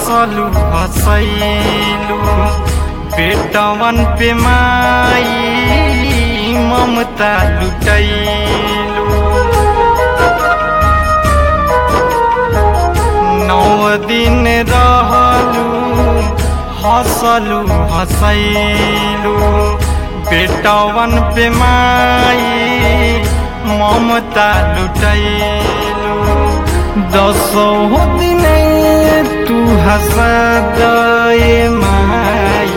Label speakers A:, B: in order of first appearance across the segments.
A: हंसलू हंसैलू बेटवन पे माई ममता लुटैलू। 9 दिन रहलू हंसलू हंसैलू बेटवन पे माई ममता लुटैलू। 10 दिन तू हंसा दे माई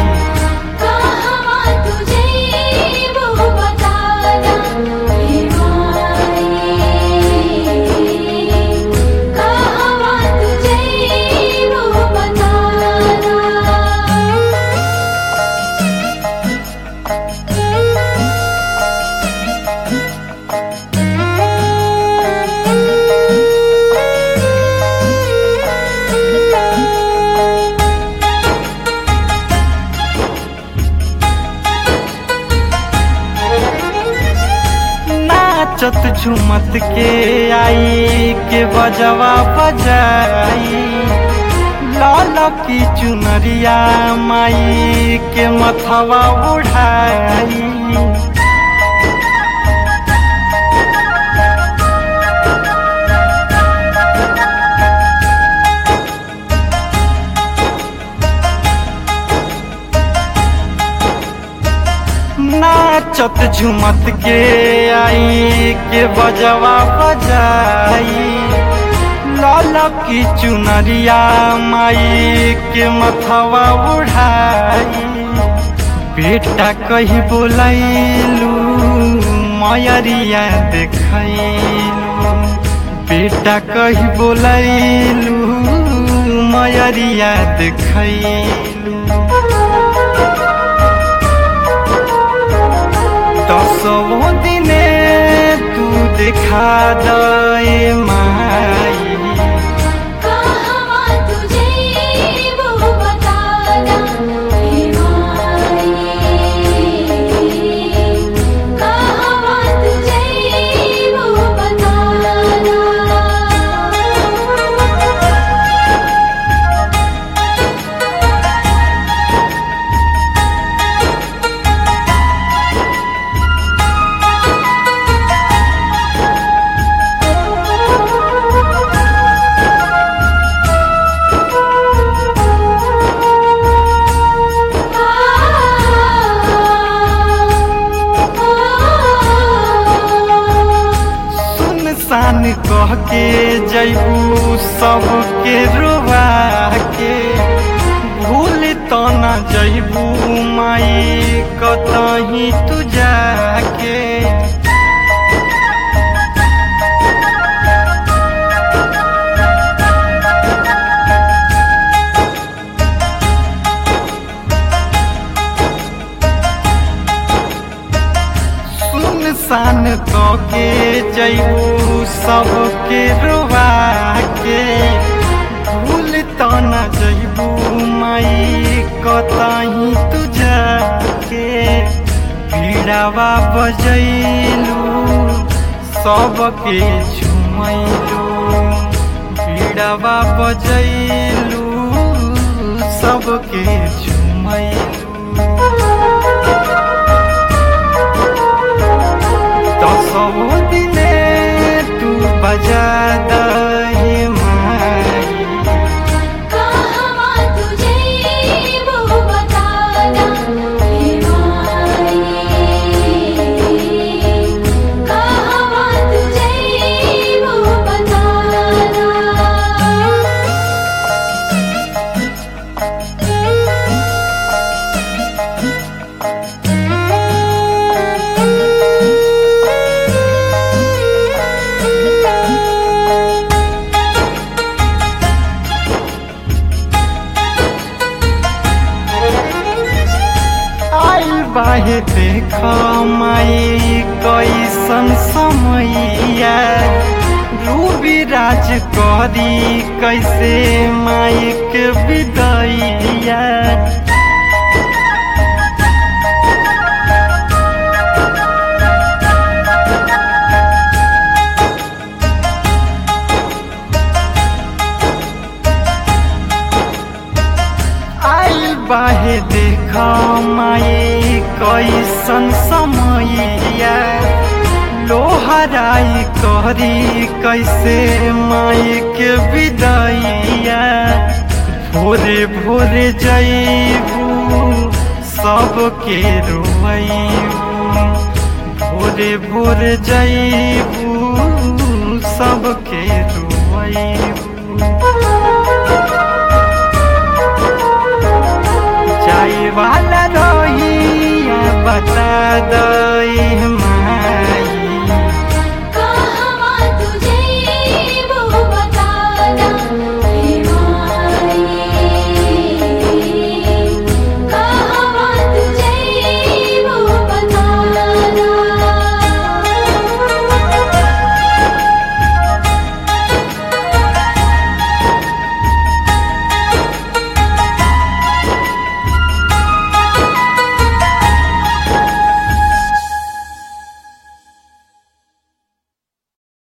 A: नाचत झुमत के आई के बजवा बजाई लाल की चुनरिया माई के मथवा उड़ाई। नाचत झुमत के आई के बजवा बजाई लाल की चुनरिया माई के मथवा उड़ाई। बेटा कही बोलैलू मयरिया देखैलू बेटा कही बोलैलू मयरिया देखैलू। 10 दिन तू दिखा दे माई सान कह के जैबू सबके रुआ के भूल तो न जैबू माई कतही तू जाके। सान कह के जैबू सबके रुआ के भूल तो न जैबू माई कतही तू जाके। पीड़ावा बजैलू सबके झुमैलू पीड़ावा बजैलू सबके झुमैलू। 10 दिन तू बजा दे माई बाहे देख माई कैसन समैया रूबी राज करी कैसे माई के विदैया। बाहे देख माई कैसन समैया लोहराई करी कैसे माई के विदैया भोरे भोरे जईबू सबके रोइबू भोरे भोरे जईबू सबके रोइबू जाए वाला रहिया बता द